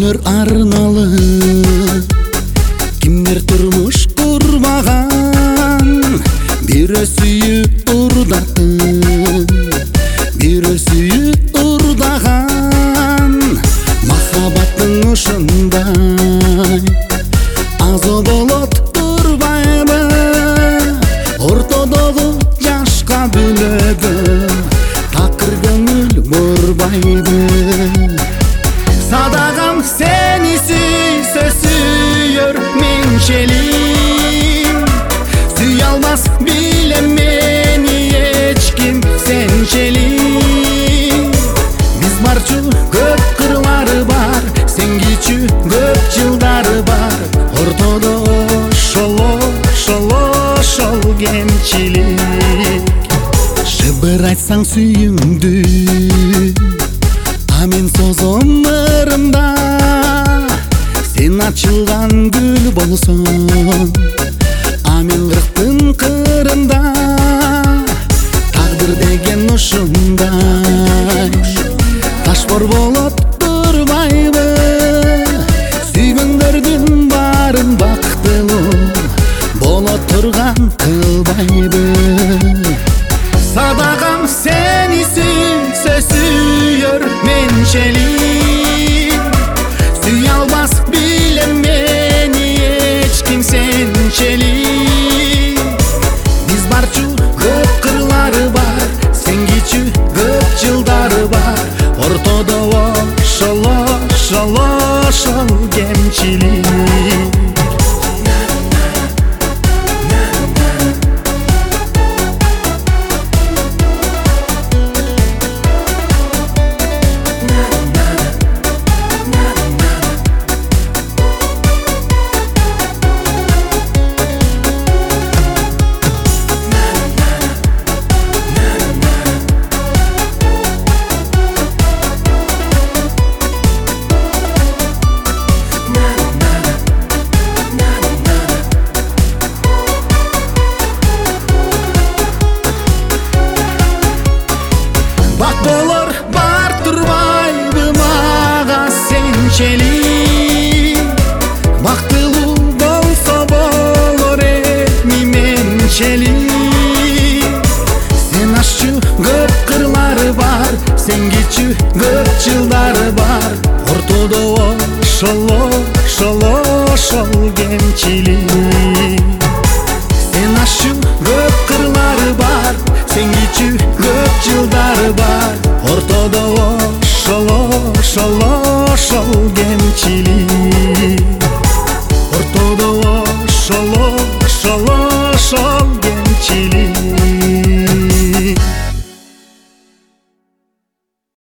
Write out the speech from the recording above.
Өмір арналы, кимдер турмуш курмаган, бирөө сүйүп урдатын, бирөө сүйүп урдаган. Махабаттын ушундай азо болот турбайбы, ортодогу жашка бөлөгө такыр көңүл бурбайбы. Sadagam seni süyse süyür mençelim, süy almaz bile meni hiç kim sençelim. Biz barçu köp kırları var, sengiçü köp жылдары бар. Ортодо шол кемчилик. Шыбыр айтсаң сүйүңдү, мен созом ырымда, сен ачылган гүл болсоң, мен кырктын кырында. Тагдыр деген ушундай ташбор болот турбайбы, сүйгөндөрдүн баарын бактылуу боло турган кылбайбы. Sadagam seni süyse süyür mençelim, süy almaz bile meni hiç kim sençelim. Biz barçu köp kırları var, sengiçü köp жылдары бар. Ортодо шол кемчилик. Bak bolor бар турбайбы мага сенчелик, бактылуу болсо болор эми менчелик. Сен ашчу көп кырлары бар, сенгичү көп жылдары бар. Ортодо шол кемчилик. Сен ашчу